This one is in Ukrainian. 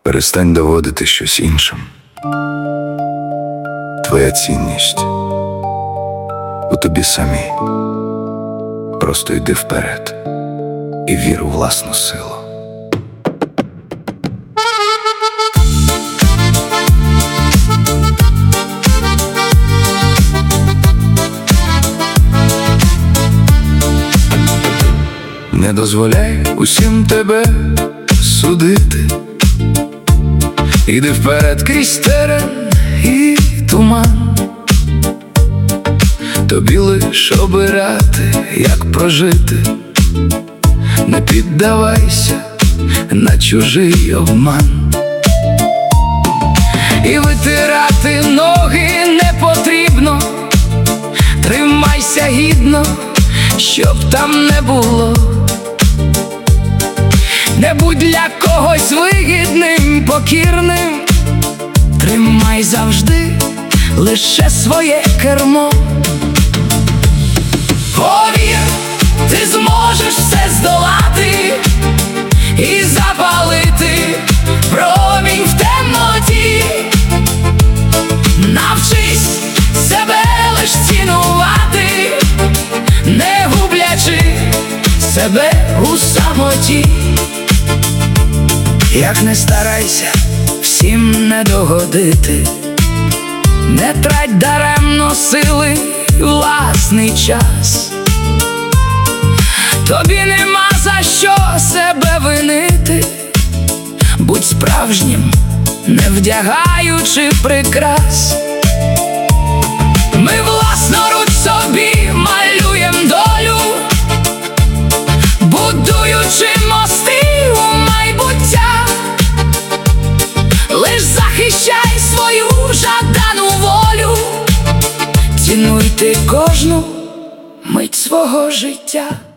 Перестань доводити щось іншим. Твоя цінність у тобі самій. Просто йди вперед і вір у власну силу. Не дозволяй усім тебе судити. Іди вперед крізь терен і туман. Тобі лиш обирати, як прожити. Не піддавайся на чужий обман. І витирати ноги не потрібно. Тримайся гідно, щоб там не було. Не будь для когось вигідним, покірним. Тримай завжди лише своє кермо. Повір, ти зможеш все здолати і запалити промінь в темноті. Навчись себе лиш цінувати, не гублячи себе у самоті. Як не старайся всім не догодити, не трать даремно сили й власний час. Тобі нема за що себе винити. Будь справжнім, не вдягаючи прикрас. Ми власноруч собі малюєм долю, будуючи мости у майбуття. Лиш захищай свою жадану волю, цінуй ти кожну мить свого життя.